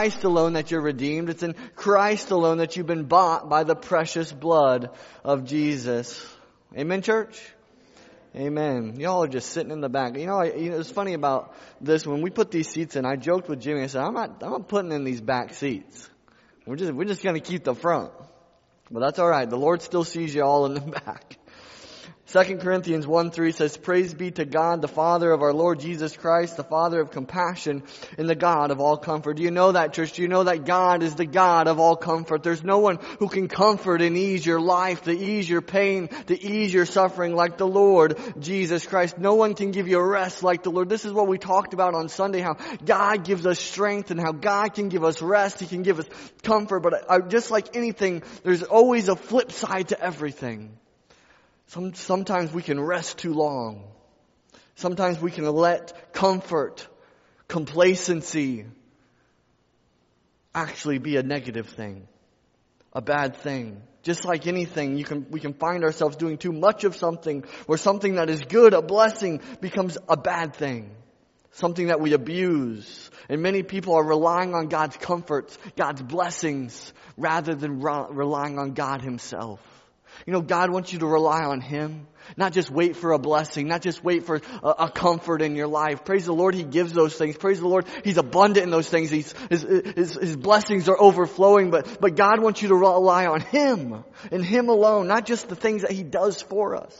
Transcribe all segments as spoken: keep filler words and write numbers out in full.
Christ alone that you're redeemed. It's in Christ alone that you've been bought by the precious blood of Jesus. Amen, church? Amen. Y'all are just sitting in the back. You know, I, you know, it's funny about this. When we put these seats in, I joked with Jimmy. I said, I'm not, I'm not putting in these back seats. We're just, we're just going to keep the front. But that's all right. The Lord still sees you all in the back. Second Corinthians one three says, praise be to God, the Father of our Lord Jesus Christ, the Father of compassion and the God of all comfort. Do you know that, church? Do you know that God is the God of all comfort? There's no one who can comfort and ease your life, to ease your pain, to ease your suffering like the Lord Jesus Christ. No one can give you rest like the Lord. This is what we talked about on Sunday, how God gives us strength and how God can give us rest. He can give us comfort. But just like anything, there's always a flip side to everything. Some, sometimes we can rest too long. Sometimes we can let comfort, complacency actually be a negative thing, a bad thing. Just like anything, you can we can find ourselves doing too much of something, where something that is good, a blessing, becomes a bad thing. Something that we abuse. And many people are relying on God's comforts, God's blessings, rather than re- relying on God Himself. You know, God wants you to rely on Him. Not just wait for a blessing. Not just wait for a, a comfort in your life. Praise the Lord, He gives those things. Praise the Lord, He's abundant in those things. He's, his, his, his blessings are overflowing. But, but God wants you to rely on Him. And Him alone. Not just the things that He does for us.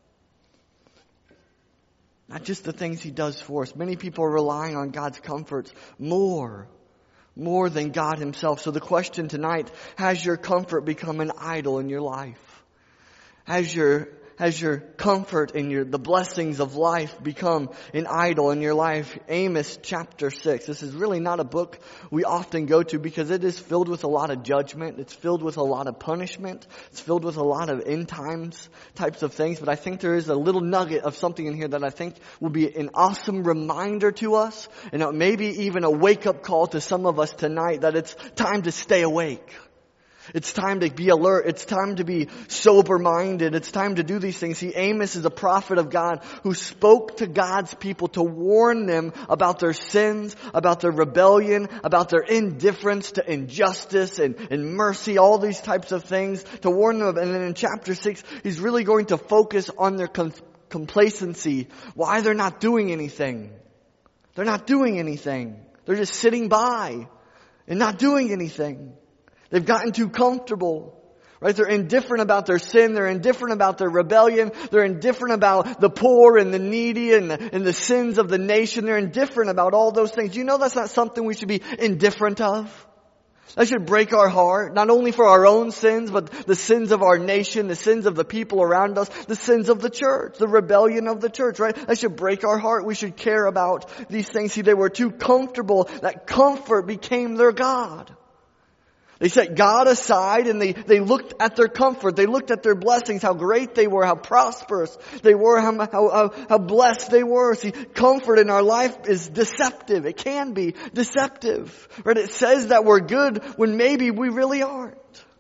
Not just the things He does for us. Many people are relying on God's comforts more. More than God Himself. So the question tonight, has your comfort become an idol in your life? Has your, has your comfort and your, the blessings of life become an idol in your life? Amos chapter six. This is really not a book we often go to because it is filled with a lot of judgment. It's filled with a lot of punishment. It's filled with a lot of end times types of things. But I think there is a little nugget of something in here that I think will be an awesome reminder to us. And maybe even a wake up call to some of us tonight that it's time to stay awake. It's time to be alert. It's time to be sober-minded. It's time to do these things. See, Amos is a prophet of God who spoke to God's people to warn them about their sins, about their rebellion, about their indifference to injustice and, and mercy, all these types of things, to warn them. And then in chapter six, he's really going to focus on their com- complacency, why they're not doing anything. They're not doing anything. They're just sitting by and not doing anything. They've gotten too comfortable, right? They're indifferent about their sin. They're indifferent about their rebellion. They're indifferent about the poor and the needy and the, and the sins of the nation. They're indifferent about all those things. You know that's not something we should be indifferent of. That should break our heart, not only for our own sins, but the sins of our nation, the sins of the people around us, the sins of the church, the rebellion of the church, right? That should break our heart. We should care about these things. See, they were too comfortable. That comfort became their God. They set God aside and they, they looked at their comfort. They looked at their blessings, how great they were, how prosperous they were, how, how, how blessed they were. See, comfort in our life is deceptive. It can be deceptive. Right? It says that we're good when maybe we really aren't.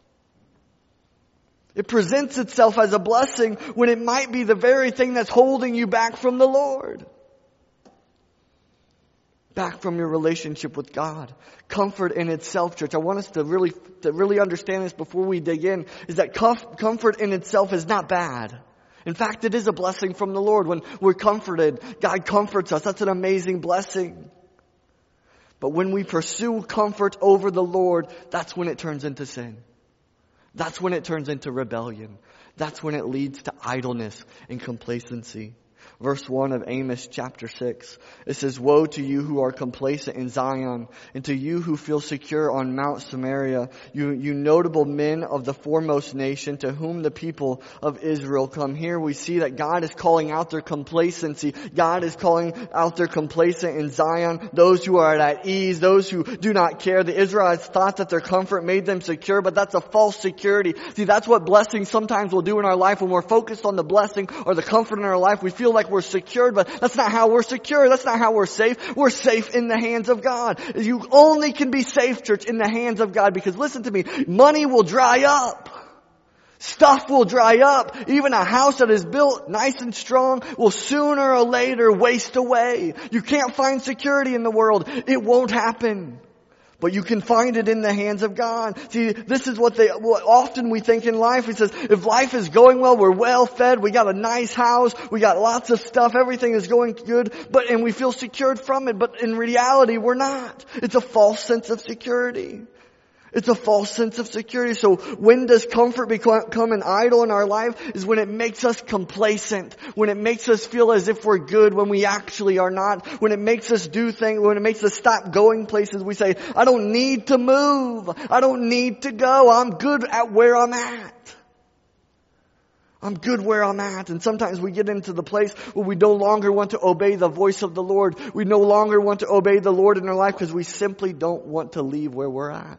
It presents itself as a blessing when it might be the very thing that's holding you back from the Lord. Back from your relationship with God. Comfort in itself, church. I want us to really, to really understand this before we dig in, is that comf- comfort in itself is not bad. In fact, it is a blessing from the Lord. When we're comforted, God comforts us. That's an amazing blessing. But when we pursue comfort over the Lord, that's when it turns into sin. That's when it turns into rebellion. That's when it leads to idleness and complacency. Verse one of Amos chapter six. It says, woe to you who are complacent in Zion, and to you who feel secure on Mount Samaria, you, you notable men of the foremost nation, to whom the people of Israel come. Here we see that God is calling out their complacency. God is calling out their complacent in Zion, those who are at ease, those who do not care. The Israelites thought that their comfort made them secure, but that's a false security. See, that's what blessings sometimes will do in our life. When we're focused on the blessing or the comfort in our life, we feel like we're secured, but that's not how we're secure. That's not how we're safe. We're safe in the hands of God. You only can be safe, church, in the hands of God, because listen to me, money will dry up. Stuff will dry up. Even a house that is built nice and strong will sooner or later waste away. You can't find security in the world. It won't happen. But you can find it in the hands of God. See, this is what they, what often we think in life. He says, if life is going well, we're well fed, we got a nice house, we got lots of stuff, everything is going good, but, and we feel secured from it. But in reality, we're not. It's a false sense of security. It's a false sense of security. So when does comfort become an idol in our life? Is when it makes us complacent. When it makes us feel as if we're good when we actually are not. When it makes us do things, when it makes us stop going places. We say, I don't need to move. I don't need to go. I'm good at where I'm at. I'm good where I'm at. And sometimes we get into the place where we no longer want to obey the voice of the Lord. We no longer want to obey the Lord in our life because we simply don't want to leave where we're at.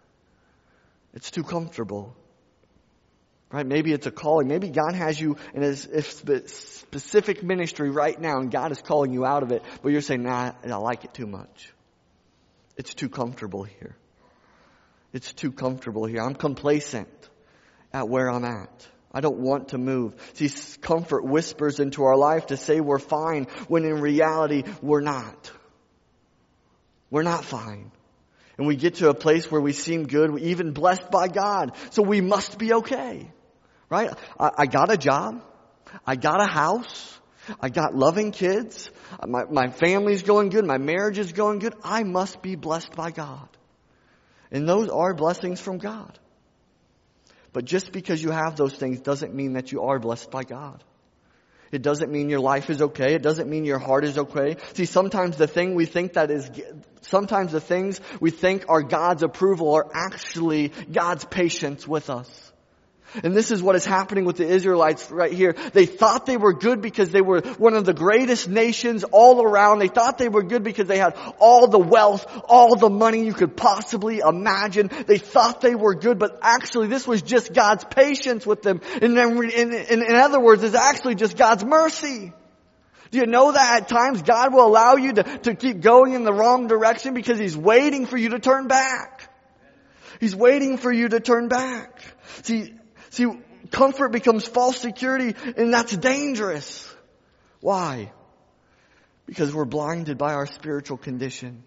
It's too comfortable. Right? Maybe it's a calling. Maybe God has you in a specific ministry right now and God is calling you out of it. But you're saying, nah, I like it too much. It's too comfortable here. It's too comfortable here. I'm complacent at where I'm at. I don't want to move. See, comfort whispers into our life to say we're fine when in reality we're not. We're not fine. And we get to a place where we seem good, we even blessed by God. So we must be okay. Right? I, I got a job. I got a house. I got loving kids. My, my family's going good. My marriage is going good. I must be blessed by God. And those are blessings from God. But just because you have those things doesn't mean that you are blessed by God. It doesn't mean your life is okay. It doesn't mean your heart is okay. See, sometimes the thing we think that is, sometimes the things we think are God's approval are actually God's patience with us. And this is what is happening with the Israelites right here. They thought they were good because they were one of the greatest nations all around. They thought they were good because they had all the wealth, all the money you could possibly imagine. They thought they were good, but actually this was just God's patience with them. And then, in, in, in other words, it's actually just God's mercy. Do you know that at times God will allow you to, to keep going in the wrong direction because He's waiting for you to turn back? He's waiting for you to turn back. See, See, comfort becomes false security, and that's dangerous. Why? Because we're blinded by our spiritual condition.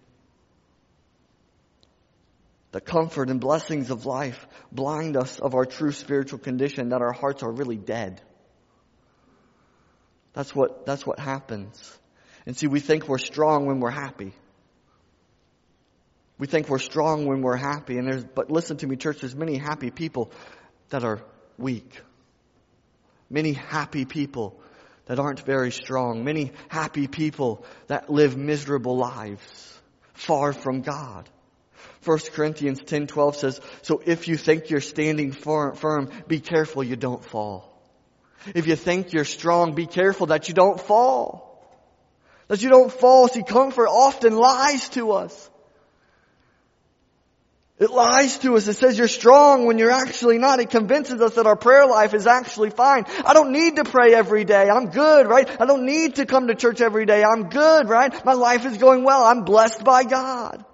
The comfort and blessings of life blind us of our true spiritual condition, that our hearts are really dead. That's what, that's what happens. And see, we think we're strong when we're happy. We think we're strong when we're happy. And there's, but listen to me, church, there's many happy people that are weak. Many happy people that aren't very strong. Many happy people that live miserable lives far from God. First Corinthians ten twelve says, so if you think you're standing firm, be careful you don't fall. If you think you're strong, be careful that you don't fall. That you don't fall. See, comfort often lies to us. It lies to us. It says you're strong when you're actually not. It convinces us that our prayer life is actually fine. I don't need to pray every day. I'm good, right? I don't need to come to church every day. I'm good, right? My life is going well. I'm blessed by God.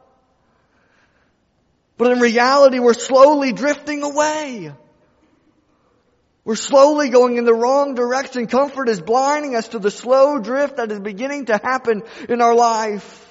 But in reality, we're slowly drifting away. We're slowly going in the wrong direction. Comfort is blinding us to the slow drift that is beginning to happen in our life.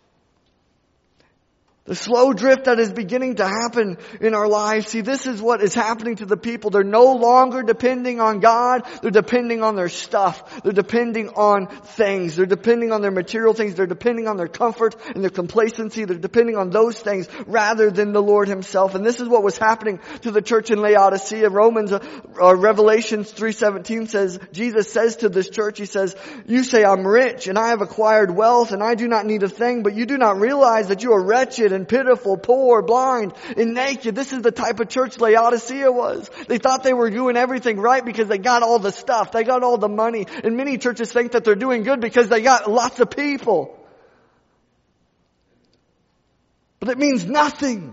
The slow drift that is beginning to happen in our lives. See, this is what is happening to the people. They're no longer depending on God. They're depending on their stuff. They're depending on things. They're depending on their material things. They're depending on their comfort and their complacency. They're depending on those things rather than the Lord Himself. And this is what was happening to the church in Laodicea. Romans, uh, uh, Revelations three seventeen says, Jesus says to this church, He says, you say I'm rich and I have acquired wealth and I do not need a thing, but you do not realize that you are wretched and pitiful, poor, blind, and naked. This is the type of church Laodicea was. They thought they were doing everything right because they got all the stuff. They got all the money. And many churches think that they're doing good because they got lots of people. But it means nothing.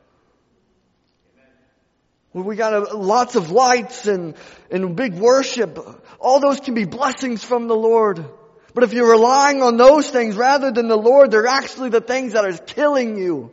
Well, we got a, lots of lights and, and big worship. All those can be blessings from the Lord. But if you're relying on those things rather than the Lord, they're actually the things that are killing you.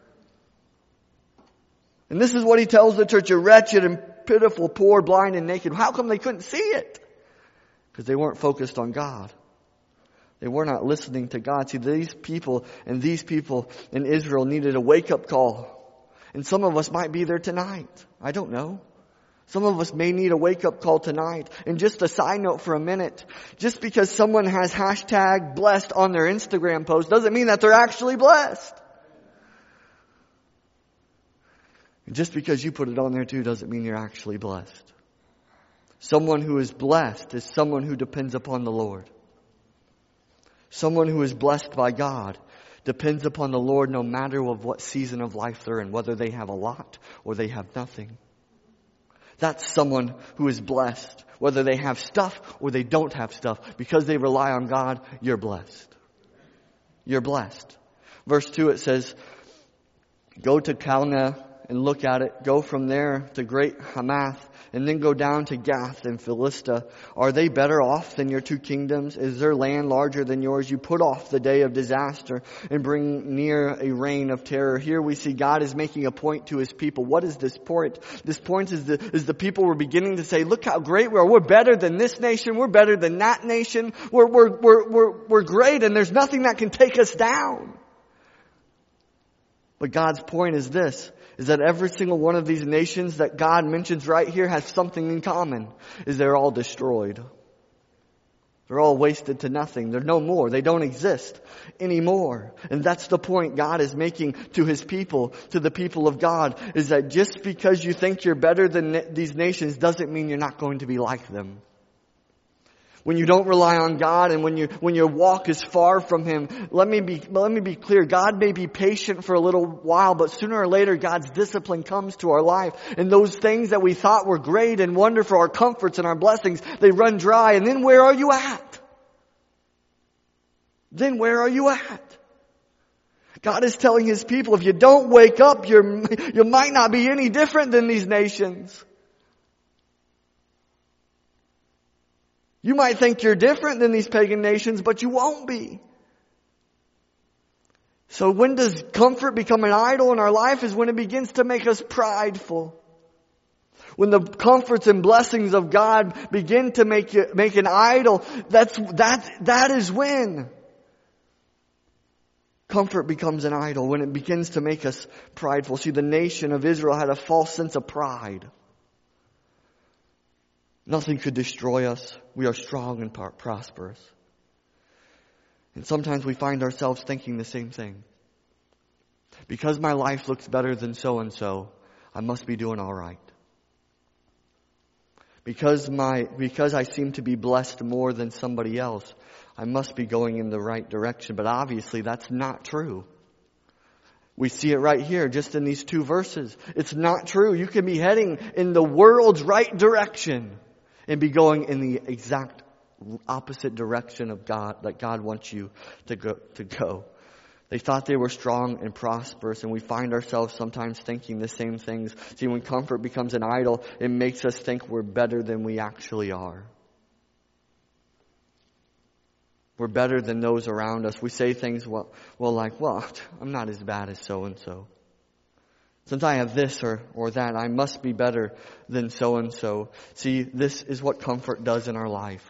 And this is what He tells the church, you're wretched and pitiful, poor, blind, and naked. How come they couldn't see it? Because they weren't focused on God. They were not listening to God. See, these people and these people in Israel needed a wake-up call. And some of us might be there tonight. I don't know. Some of us may need a wake-up call tonight. And just a side note for a minute. Just because someone has hashtag blessed on their Instagram post doesn't mean that they're actually blessed. And just because you put it on there too doesn't mean you're actually blessed. Someone who is blessed is someone who depends upon the Lord. Someone who is blessed by God depends upon the Lord no matter of what season of life they're in, whether they have a lot or they have nothing. That's someone who is blessed, whether they have stuff or they don't have stuff. Because they rely on God, you're blessed. You're blessed. Verse two, it says, go to Calneh and look at it. Go from there to Great Hamath and then go down to Gath and Philistia. Are they better off than your two kingdoms? Is their land larger than yours? You put off the day of disaster and bring near a reign of terror. Here we see God is making a point to His people. What is this point? This point is the, is the people were beginning to say, look how great we are. We're better than this nation. We're better than that nation. We're, we're, we're, we're, we're great and there's nothing that can take us down. But God's point is this, is that every single one of these nations that God mentions right here has something in common, is they're all destroyed. They're all wasted to nothing. They're no more. They don't exist anymore. And that's the point God is making to His people, to the people of God, is that just because you think you're better than these nations doesn't mean you're not going to be like them. When you don't rely on God and when you when your walk is far from Him, let me be let me be clear. God may be patient for a little while, but sooner or later God's discipline comes to our life. And those things that we thought were great and wonderful, our comforts and our blessings, they run dry. And then where are you at? Then where are you at? God is telling His people, if you don't wake up, you're you might not be any different than these nations. You might think you're different than these pagan nations, but you won't be. So when does comfort become an idol in our life? Is when it begins to make us prideful. When the comforts and blessings of God begin to make you, make an idol, that's, that, that is when comfort becomes an idol, when it begins to make us prideful. See, the nation of Israel had a false sense of pride. Nothing could destroy us. We are strong and prosperous. And sometimes we find ourselves thinking the same thing. Because my life looks better than so-and-so, I must be doing all right. Because my, because I seem to be blessed more than somebody else, I must be going in the right direction. But obviously that's not true. We see it right here, just in these two verses. It's not true. You can be heading in the world's right direction and be going in the exact opposite direction of God, that God wants you to go, to go. They thought they were strong and prosperous, and we find ourselves sometimes thinking the same things. See, when comfort becomes an idol, it makes us think we're better than we actually are. We're better than those around us. We say things, well, well like, well, I'm not as bad as so-and-so. Since I have this or, or that, I must be better than so-and-so. See, this is what comfort does in our life.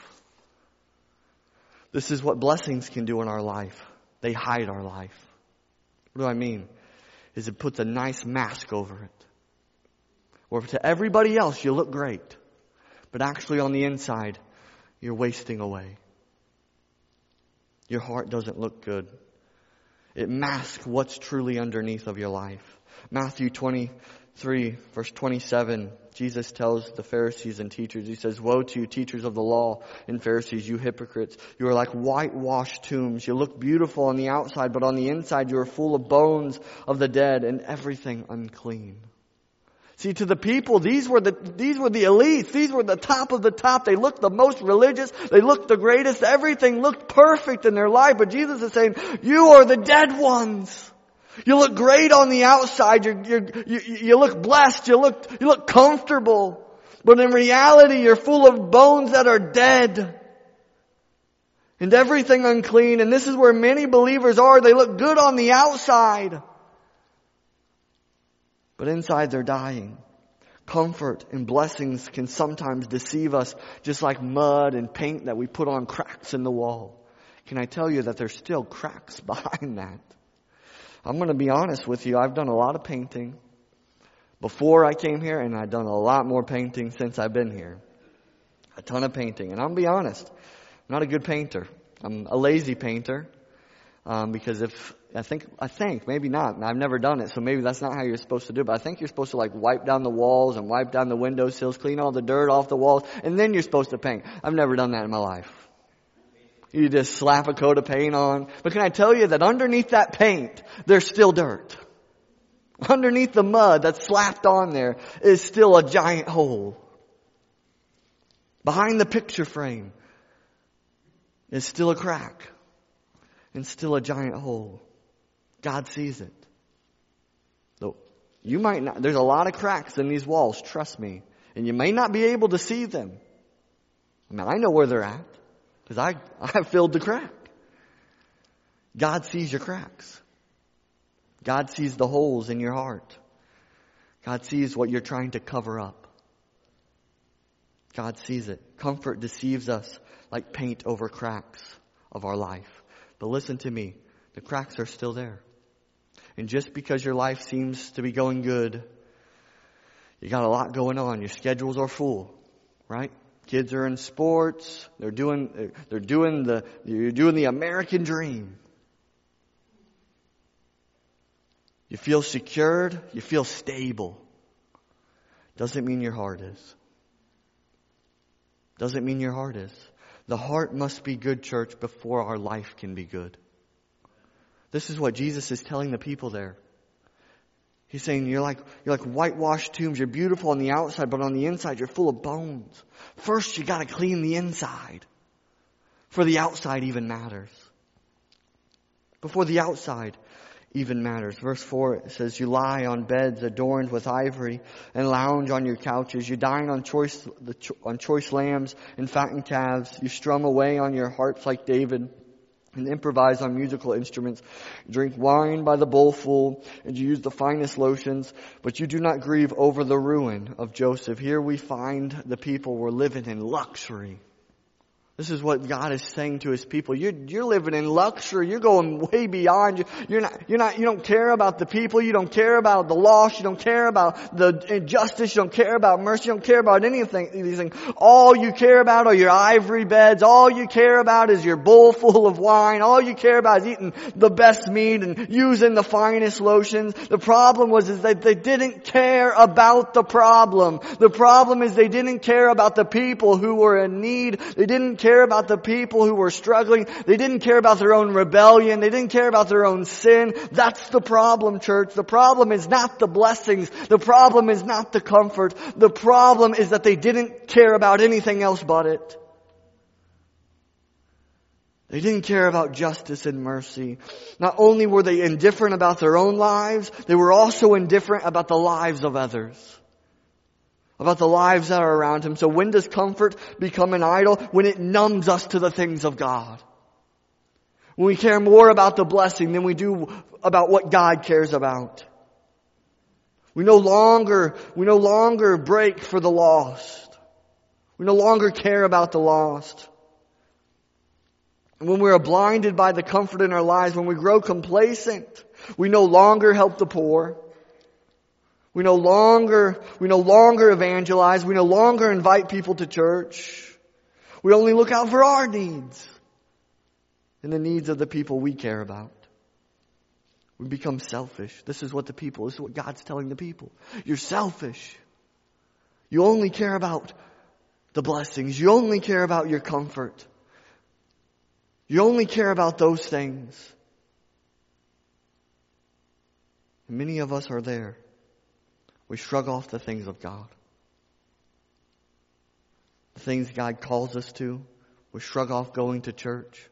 This is what blessings can do in our life. They hide our life. What do I mean? Is it puts a nice mask over it. Or to everybody else, you look great. But actually on the inside, you're wasting away. Your heart doesn't look good. It masks what's truly underneath of your life. Matthew twenty-three, verse twenty-seven, Jesus tells the Pharisees and teachers, He says, woe to you, teachers of the law and Pharisees, you hypocrites. You are like whitewashed tombs. You look beautiful on the outside, but on the inside you are full of bones of the dead and everything unclean. See, to the people, these were the, these were the elites. These were the top of the top. They looked the most religious. They looked the greatest. Everything looked perfect in their life. But Jesus is saying, you are the dead ones. You look great on the outside. You're, you're, you you look blessed. You look, you look comfortable. But in reality, you're full of bones that are dead. And everything unclean. And this is where many believers are. They look good on the outside. But inside they're dying. Comfort and blessings can sometimes deceive us, just like mud and paint that we put on cracks in the wall Can I tell you that there's still cracks behind that? I'm going to be honest with you. I've done a lot of painting before I came here, and I've done a lot more painting since I've been here. A ton of painting. And I'm going to be honest, I'm not a good painter. I'm a lazy painter. Um, because if, I think, I think, maybe not. I've never done it, so maybe that's not how you're supposed to do it. But I think you're supposed to like wipe down the walls and wipe down the windowsills, clean all the dirt off the walls, and then you're supposed to paint. I've never done that in my life. You just slap a coat of paint on. But can I tell you that underneath that paint, there's still dirt. Underneath the mud that's slapped on there is still a giant hole. Behind the picture frame is still a crack. And still a giant hole. God sees it. So you might not, there's a lot of cracks in these walls, trust me. And you may not be able to see them. I mean, I know where they're at. Because I, I filled the crack. God sees your cracks. God sees the holes in your heart. God sees what you're trying to cover up. God sees it. Comfort deceives us like paint over cracks of our life. But listen to me, the cracks are still there. And just because your life seems to be going good, you got a lot going on. Your schedules are full, right? Kids are in sports. They're doing, they're doing the, you're doing the American dream. You feel secured. You feel stable. Doesn't mean your heart is. Doesn't mean your heart is. The heart must be good, church, before our life can be good. This is what Jesus is telling the people there. He's saying you're like, you're like whitewashed tombs. You're beautiful on the outside, but on the inside you're full of bones. First you gotta clean the inside. For the outside even matters. Before the outside even matters. Verse four, it says, you lie on beds adorned with ivory and lounge on your couches. You dine on choice, on choice lambs and fattened calves. You strum away on your harps like David and improvise on musical instruments. You drink wine by the bowlful and you use the finest lotions, but you do not grieve over the ruin of Joseph. Here we find the people were living in luxury. This is what God is saying to His people. You're, you're living in luxury. You're going way beyond. You're not, you're not, you don't care about the people. You don't care about the loss. You don't care about the injustice. You don't care about mercy. You don't care about anything, these things. All you care about are your ivory beds. All you care about is your bowl full of wine. All you care about is eating the best meat and using the finest lotions. The problem was is that they didn't care about the problem. The problem is they didn't care about the people who were in need. They didn't care about the people who were struggling. They didn't care about their own rebellion. They didn't care about their own sin. That's the problem, church. The problem is not the blessings. The problem is not the comfort. The problem is that they didn't care about anything else but it. They didn't care about justice and mercy. Not only were they indifferent about their own lives, they were also indifferent about the lives of others. About the lives that are around him. So when does comfort become an idol? When it numbs us to the things of God. When we care more about the blessing than we do about what God cares about. We no longer, we no longer break for the lost. We no longer care about the lost. And when we're blinded by the comfort in our lives, when we grow complacent, we no longer help the poor. We no longer, we no longer evangelize. We no longer invite people to church. We only look out for our needs and the needs of the people we care about. We become selfish. This is what the people, this is what God's telling the people. You're selfish. You only care about the blessings. You only care about your comfort. You only care about those things. And many of us are there. We shrug off the things of God. The things God calls us to. We shrug off going to church.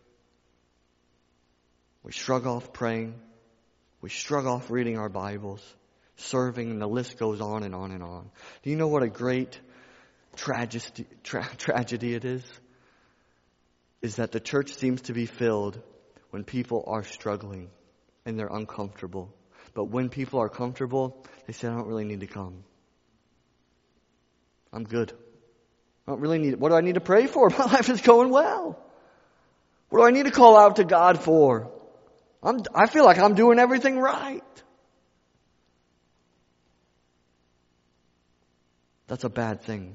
We shrug off praying. We shrug off reading our Bibles, serving, and the list goes on and on and on. Do you know what a great tragedy, tra- tragedy it is? Is that the church seems to be filled when people are struggling and they're uncomfortable. But when people are comfortable, they say, I don't really need to come. I'm good. I don't really need it. What do I need to pray for? My life is going well. What do I need to call out to God for? I'm, I feel like I'm doing everything right. That's a bad thing.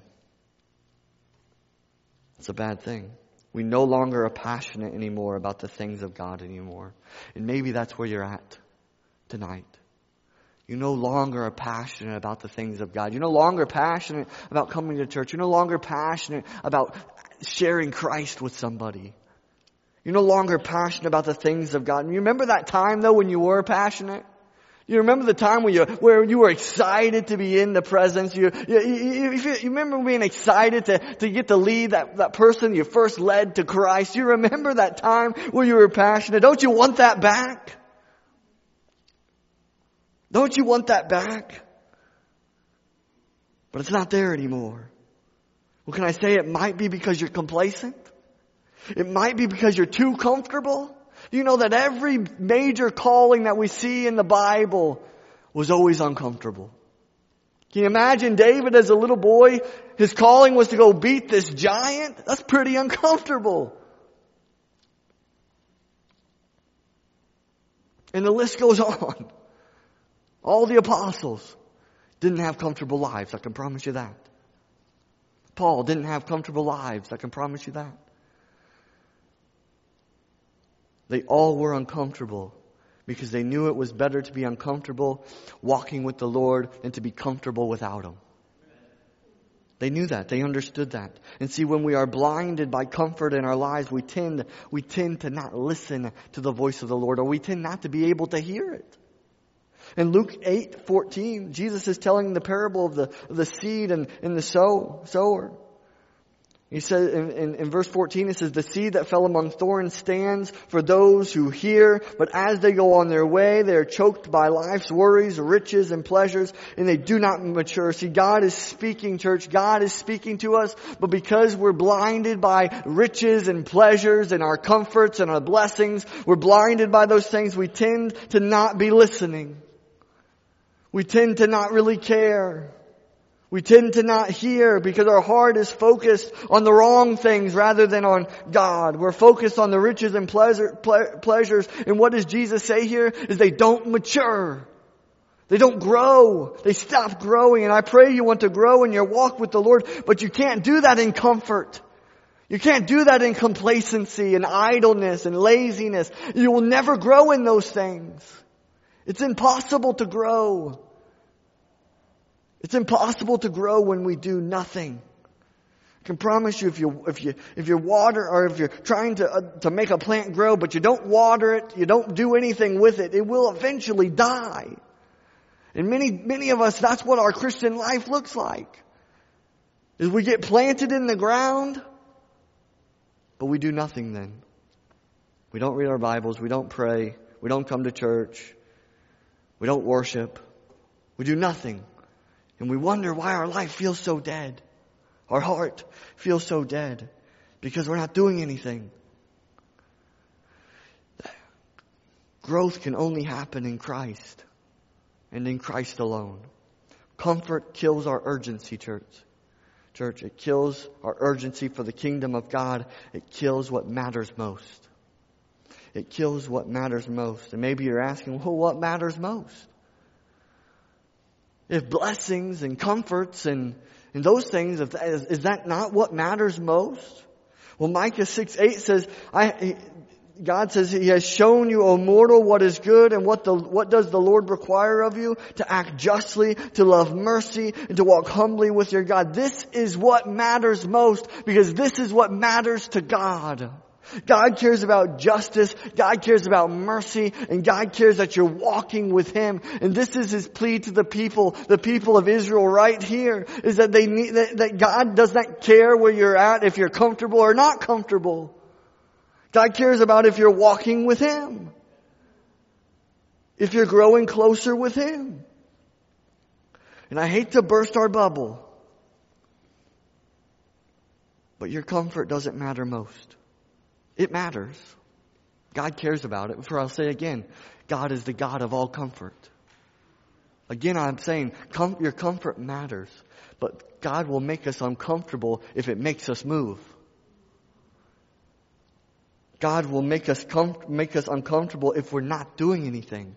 It's a bad thing. We no longer are passionate anymore about the things of God anymore. And maybe that's where you're at tonight. You no longer are passionate about the things of God. You're no longer passionate about coming to church. You're no longer passionate about sharing Christ with somebody. You're no longer passionate about the things of God. And you remember that time though when you were passionate? You remember the time when you, where you were excited to be in the presence. You, you, you, you, you remember being excited to, to get to lead that, that person you first led to Christ. You remember that time where you were passionate. Don't you want that back? Don't you want that back? But it's not there anymore. Well, can I say it might be because you're complacent? It might be because you're too comfortable. You know that every major calling that we see in the Bible was always uncomfortable. Can you imagine David as a little boy? His calling was to go beat this giant. That's pretty uncomfortable. And the list goes on. All the apostles didn't have comfortable lives. I can promise you that. Paul didn't have comfortable lives. I can promise you that. They all were uncomfortable because they knew it was better to be uncomfortable walking with the Lord than to be comfortable without Him. They knew that. They understood that. And see, when we are blinded by comfort in our lives, we tend, we tend to not listen to the voice of the Lord, or we tend not to be able to hear it. In Luke eight fourteen, Jesus is telling the parable of the, of the seed and, and the sow, sower. He says in, in, in verse fourteen, it says, the seed that fell among thorns stands for those who hear, but as they go on their way, they are choked by life's worries, riches, and pleasures, and they do not mature. See, God is speaking, church. God is speaking to us, but because we're blinded by riches and pleasures and our comforts and our blessings, we're blinded by those things, we tend to not be listening. We tend to not really care. We tend to not hear because our heart is focused on the wrong things rather than on God. We're focused on the riches and pleasure, ple- pleasures. And what does Jesus say here? Is they don't mature. They don't grow. They stop growing. And I pray you want to grow in your walk with the Lord, but you can't do that in comfort. You can't do that in complacency and idleness and laziness. You will never grow in those things. It's impossible to grow. It's impossible to grow when we do nothing. I can promise you if you, if you, if you water or if you're trying to, uh, to make a plant grow, but you don't water it, you don't do anything with it, it will eventually die. And many, many of us, that's what our Christian life looks like. Is we get planted in the ground, but we do nothing then. We don't read our Bibles, we don't pray, we don't come to church, we don't worship, we do nothing. And we wonder why our life feels so dead. Our heart feels so dead. Because we're not doing anything. Growth can only happen in Christ. And in Christ alone. Comfort kills our urgency, church. Church, it kills our urgency for the kingdom of God. It kills what matters most. It kills what matters most. And maybe you're asking, well, what matters most? If blessings and comforts and, and those things, if that, is, is that not what matters most? Well, Micah six eight says, I, God says He has shown you, O mortal, what is good, and what the, what does the Lord require of you? To act justly, to love mercy, and to walk humbly with your God. This is what matters most, because this is what matters to God. God cares about justice, God cares about mercy, and God cares that you're walking with Him. And this is His plea to the people, the people of Israel right here, is that they need, that, that God does not care where you're at, if you're comfortable or not comfortable. God cares about if you're walking with Him. If you're growing closer with Him. And I hate to burst our bubble, but your comfort doesn't matter most. It matters. God cares about it. For I'll say again, God is the God of all comfort. Again, I'm saying com- your comfort matters. But God will make us uncomfortable if it makes us move. God will make us com- make us uncomfortable if we're not doing anything.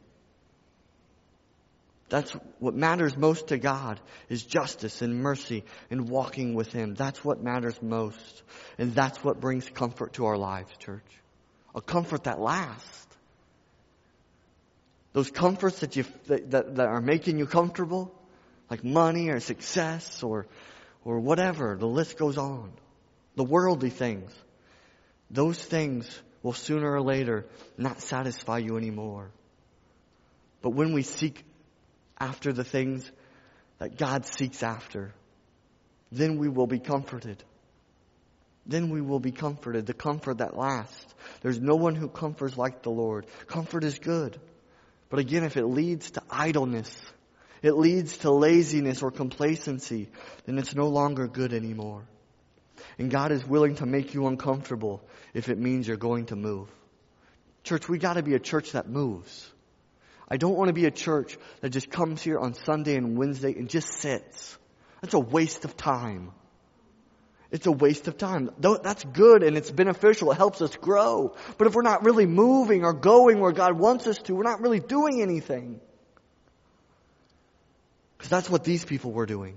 That's what matters most to God, is justice and mercy and walking with Him. That's what matters most. And that's what brings comfort to our lives, church. A comfort that lasts. Those comforts that you that, that, that are making you comfortable, like money or success or or whatever, the list goes on. The worldly things. Those things will sooner or later not satisfy you anymore. But when we seek after the things that God seeks after, then we will be comforted. Then we will be comforted. The comfort that lasts. There's no one who comforts like the Lord. Comfort is good. But again, if it leads to idleness, it leads to laziness or complacency, then it's no longer good anymore. And God is willing to make you uncomfortable if it means you're going to move. Church, we got to be a church that moves. I don't want to be a church that just comes here on Sunday and Wednesday and just sits. That's a waste of time. It's a waste of time. That's good and it's beneficial. It helps us grow. But if we're not really moving or going where God wants us to, we're not really doing anything. Because that's what these people were doing.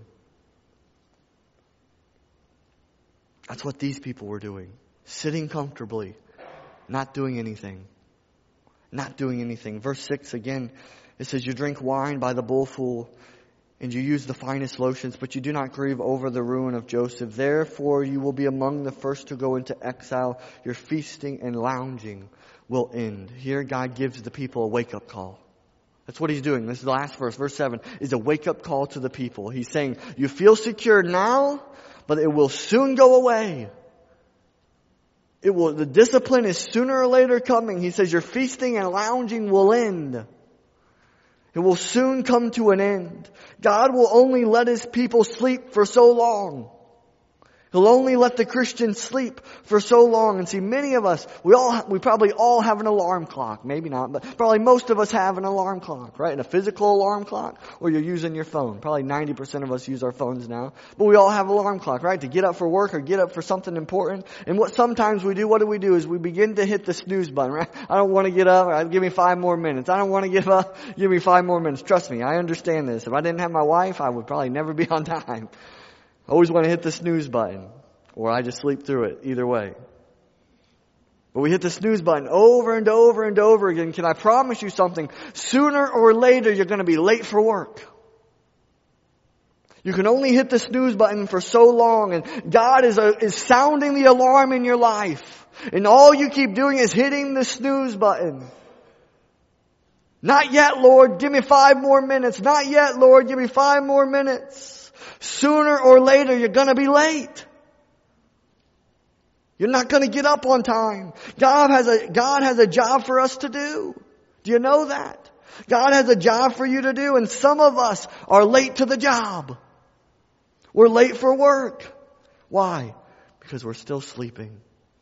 That's what these people were doing. Sitting comfortably, not doing anything. Not doing anything. Verse six again, it says, you drink wine by the bowlful, and you use the finest lotions, but you do not grieve over the ruin of Joseph. Therefore you will be among the first to go into exile. Your feasting and lounging will end. Here God gives the people a wake-up call. That's what He's doing. This is the last verse. Verse seven is a wake-up call to the people. He's saying, you feel secure now, but it will soon go away. It will, the discipline is sooner or later coming. He says your feasting and lounging will end. It will soon come to an end. God will only let His people sleep for so long. He'll only let the Christians sleep for so long. And see, many of us, we all, we probably all have an alarm clock. Maybe not, but probably most of us have an alarm clock, right? And a physical alarm clock, or you're using your phone. Probably ninety percent of us use our phones now. But we all have an alarm clock, right? To get up for work or get up for something important. And what sometimes we do, what do we do is we begin to hit the snooze button, right? I don't want to get up. Right? Give me five more minutes. I don't want to give up. Give me five more minutes. Trust me, I understand this. If I didn't have my wife, I would probably never be on time. I always want to hit the snooze button. Or I just sleep through it. Either way. But we hit the snooze button over and over and over again. Can I promise you something? Sooner or later, you're going to be late for work. You can only hit the snooze button for so long. And God is, a, is sounding the alarm in your life. And all you keep doing is hitting the snooze button. Not yet, Lord. Give me five more minutes. Not yet, Lord. Give me five more minutes. Sooner or later, you're going to be late. You're not going to get up on time. God has a, God has a job for us to do. Do you know that? God has a job for you to do, and some of us are late to the job. We're late for work. Why? Because we're still sleeping.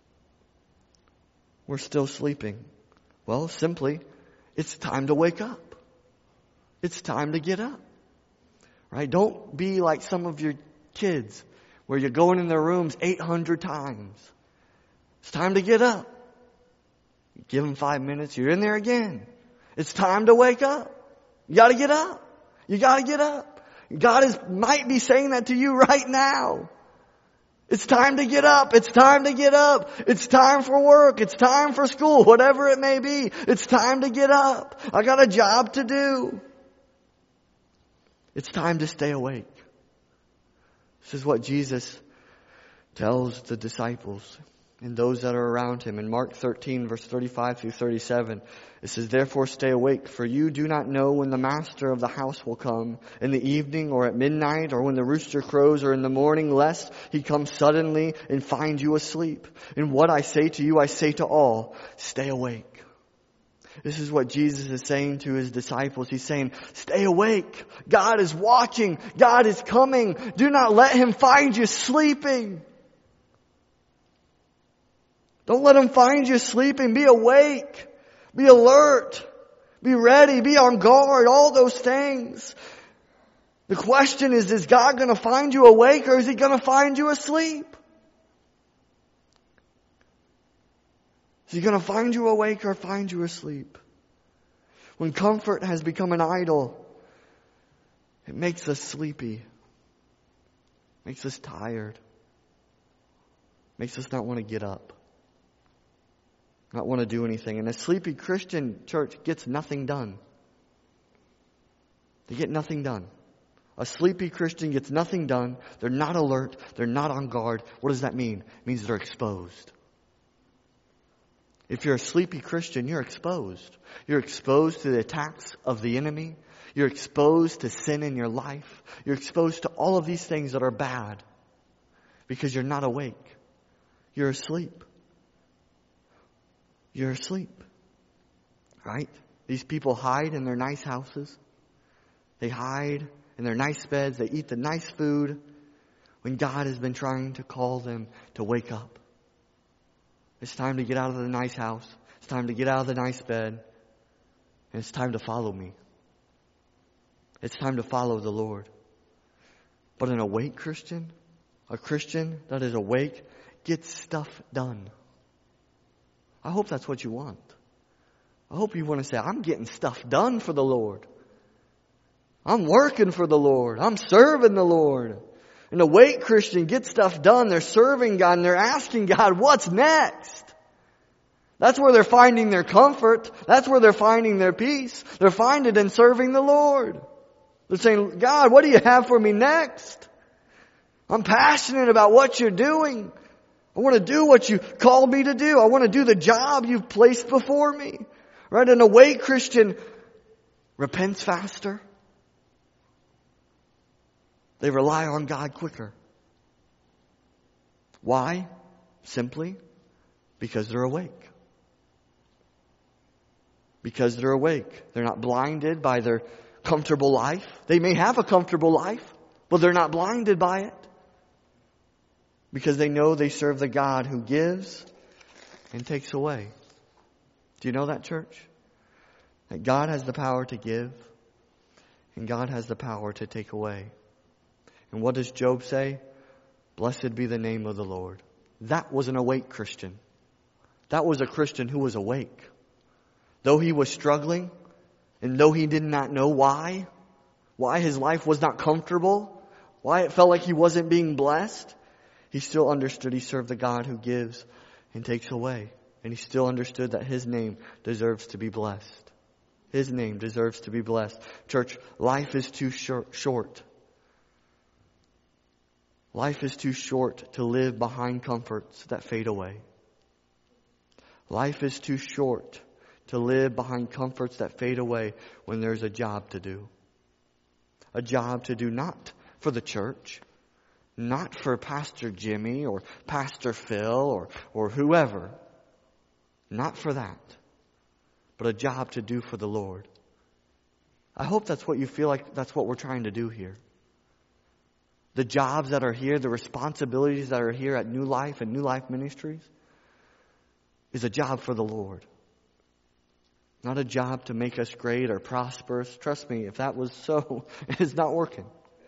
We're still sleeping. Well, simply, it's time to wake up. It's time to get up. Right? Don't be like some of your kids where you're going in their rooms eight hundred times. It's time to get up. You give them five minutes, you're in there again. It's time to wake up. You gotta get up. You gotta get up. God is, might be saying that to you right now. It's time to get up. It's time to get up. It's time for work. It's time for school. Whatever it may be. It's time to get up. I got a job to do. It's time to stay awake. This is what Jesus tells the disciples and those that are around Him. In Mark thirteen, verse thirty-five through thirty-seven, it says, therefore stay awake, for you do not know when the master of the house will come, in the evening or at midnight, or when the rooster crows, or in the morning, lest He come suddenly and find you asleep. And what I say to you, I say to all, stay awake. This is what Jesus is saying to His disciples. He's saying, stay awake. God is watching. God is coming. Do not let Him find you sleeping. Don't let Him find you sleeping. Be awake. Be alert. Be ready. Be on guard. All those things. The question is, is God going to find you awake, or is He going to find you asleep? Is He going to find you awake or find you asleep? When comfort has become an idol, it makes us sleepy. Makes us tired. Makes us not want to get up. Not want to do anything. And a sleepy Christian church gets nothing done. They get nothing done. A sleepy Christian gets nothing done. They're not alert. They're not on guard. What does that mean? It means they're exposed. If you're a sleepy Christian, you're exposed. You're exposed to the attacks of the enemy. You're exposed to sin in your life. You're exposed to all of these things that are bad because you're not awake. You're asleep. You're asleep. Right? These people hide in their nice houses. They hide in their nice beds. They eat the nice food when God has been trying to call them to wake up. It's time to get out of the nice house. It's time to get out of the nice bed. And it's time to follow me. It's time to follow the Lord. But an awake Christian, a Christian that is awake, gets stuff done. I hope that's what you want. I hope you want to say, I'm getting stuff done for the Lord. I'm working for the Lord. I'm serving the Lord. An awake Christian gets stuff done. They're serving God and they're asking God, what's next? That's where they're finding their comfort. That's where they're finding their peace. They're finding it in serving the Lord. They're saying, God, what do you have for me next? I'm passionate about what you're doing. I want to do what you called me to do. I want to do the job you've placed before me. Right? An awake Christian repents faster. They rely on God quicker. Why? Simply because they're awake. Because they're awake. They're not blinded by their comfortable life. They may have a comfortable life, but they're not blinded by it. Because they know they serve the God who gives and takes away. Do you know that, church? That God has the power to give and God has the power to take away. And what does Job say? Blessed be the name of the Lord. That was an awake Christian. That was a Christian who was awake. Though he was struggling, and though he did not know why, why his life was not comfortable, why it felt like he wasn't being blessed, he still understood he served the God who gives and takes away. And he still understood that his name deserves to be blessed. His name deserves to be blessed. Church, life is too short. short. Life is too short to live behind comforts that fade away. Life is too short to live behind comforts that fade away when there's a job to do. A job to do not for the church, not for Pastor Jimmy or Pastor Phil or, or whoever. Not for that, but a job to do for the Lord. I hope that's what you feel like that's what we're trying to do here. The jobs that are here, the responsibilities that are here at New Life and New Life Ministries is a job for the Lord. Not a job to make us great or prosperous. Trust me, if that was so, it's not working.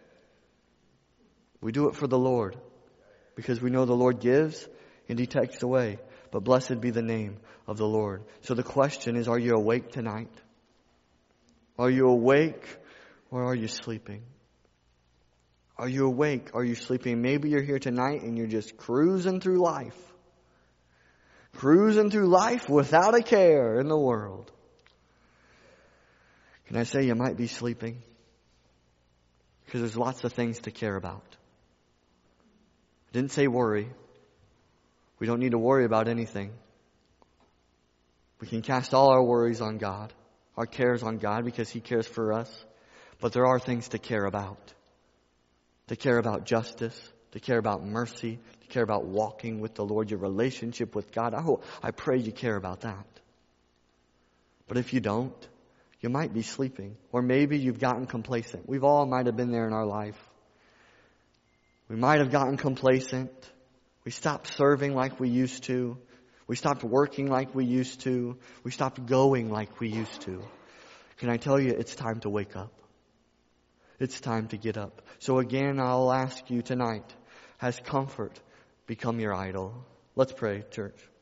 We do it for the Lord because we know the Lord gives and He takes away. But blessed be the name of the Lord. So the question is, are you awake tonight? Are you awake or are you sleeping? Are you awake? Are you sleeping? Maybe you're here tonight and you're just cruising through life. Cruising through life without a care in the world. Can I say you might be sleeping? Because there's lots of things to care about. I didn't say worry. We don't need to worry about anything. We can cast all our worries on God, our cares on God because He cares for us. But there are things to care about. To care about justice, to care about mercy, to care about walking with the Lord, your relationship with God. I hope, I pray you care about that. But if you don't, you might be sleeping. Or maybe you've gotten complacent. We've all might have been there in our life. We might have gotten complacent. We stopped serving like we used to. We stopped working like we used to. We stopped going like we used to. Can I tell you, it's time to wake up. It's time to get up. So again, I'll ask you tonight, has comfort become your idol? Let's pray, church.